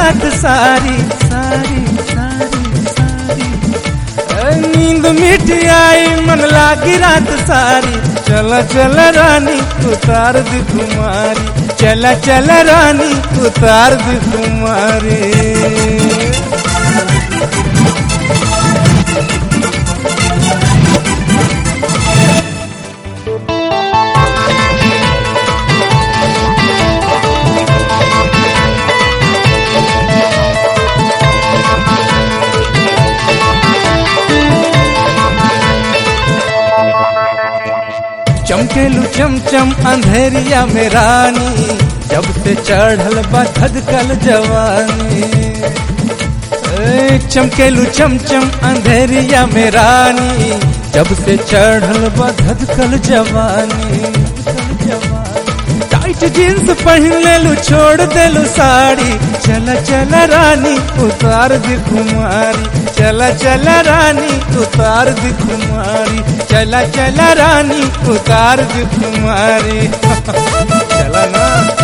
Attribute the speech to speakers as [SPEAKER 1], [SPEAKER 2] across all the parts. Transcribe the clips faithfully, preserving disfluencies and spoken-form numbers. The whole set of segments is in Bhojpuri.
[SPEAKER 1] रात सारी सारी सारी सारी। नींद मिट आई मन लागी रात सारी। चला चला रानी उतार दी तुम्हारी, चला चला रानी उतार दी तुम्हारी। चमकेलू चमचम अंधेरिया में रानी, जब से चढ़ल बा धधकल जवानी। चमकेलू चमचम अंधेरिया में रानी, जब से चढ़ल बा धधकल जवानी। टाइट जींस पहन लेलू छोड़ देलू साड़ी। चला चला रानी उतार दी कुमारी, चला चला रानी उतार दी कुमारी, चला चला रानी उतार दी कुमारी। चला ना।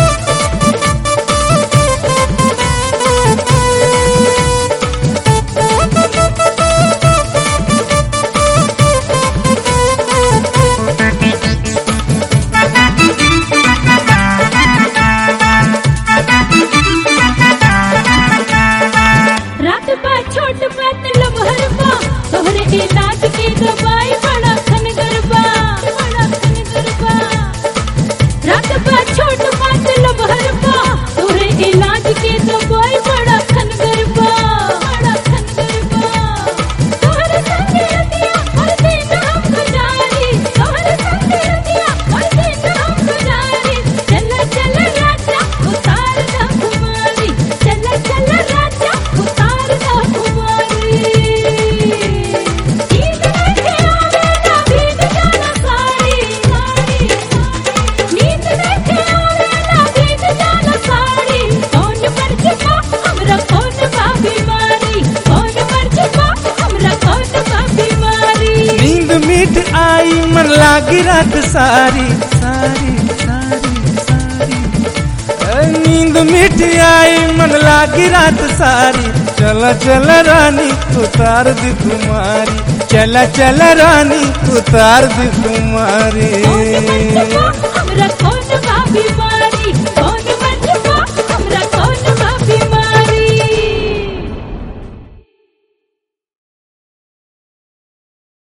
[SPEAKER 2] इलाज की दवाई बड़ा खन गरबा, बड़ा खन गरबा। रात बा छोट बात लबहरबा, तोरे इलाज की दवाई बड़ा खन गरबा, बड़ा खन गरबा। तोहरे संगे रतिया हर दिन हम गुजारी, तोहरे संगे रतिया हर दिन हम गुजारी। चला चला राजा उतार दा कुमारी, चला चला राजा उतार दा कुमारी।
[SPEAKER 1] आई मन लागी रात सारी सारी सारी सारी। नींद मिट आई मन लागी रात सारी। चला चला रानी उतार दी तुम्हारी, चला चला रानी उतार दी तुम्हारी।
[SPEAKER 2] हमरा कौन बा बीमारी।